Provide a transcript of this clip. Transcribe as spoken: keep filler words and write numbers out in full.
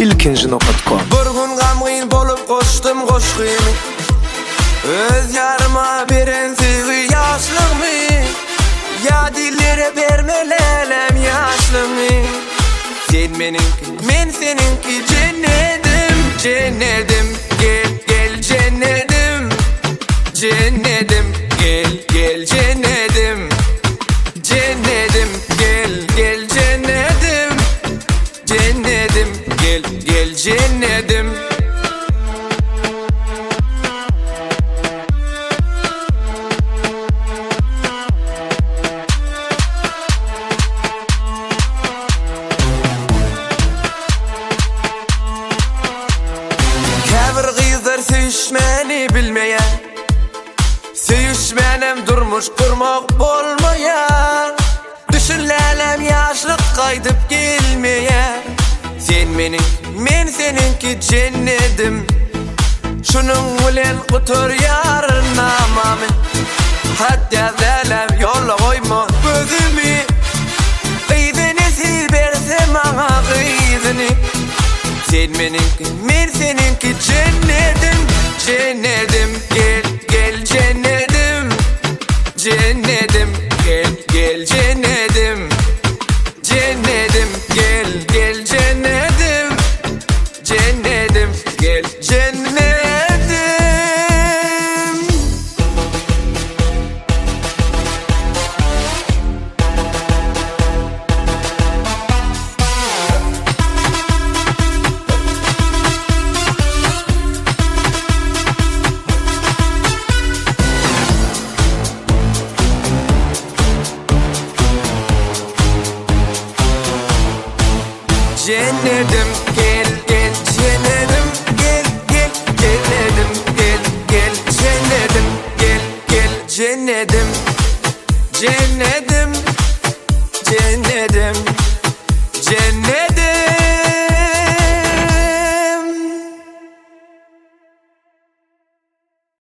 ilkinci nokta com. Bir gün gamgyn bolup koştum koşgymy, öz yarıma beren sevgi yaşlygymy, ya dillere bermelelem yaşlygymy. Sen meninki, men seninki, cennetim, cennetim, gel gel cennetim, cennetim, gel gel cennetim, cennetim, gel gel cennetim, cennetim, gel gel cennetim. Käbir gyzlar söýüşmeni bilmeýär, söýüşmenem durmuş kurmak bolmaýar. Düşünlälem ýaşlyk gaýdyp gelmeýär. Sen menin, men seninki cennetim, şunun bilen guturýar namamy. Hatda zälem ýola goýma gözümi, gyzyny sil berse maňa gyzyny. Sen meninki, men seninki, cennetim, cennetim, gel gel cennetim, cennetim, gel gel cennetim, cennetim, gel gel cennetim, cennetim, gel cennetim. Cennetim, gel gel cennetim, gel gel cennetim, gel gel cennetim, gel gel cennetim, cennetim, cennetim.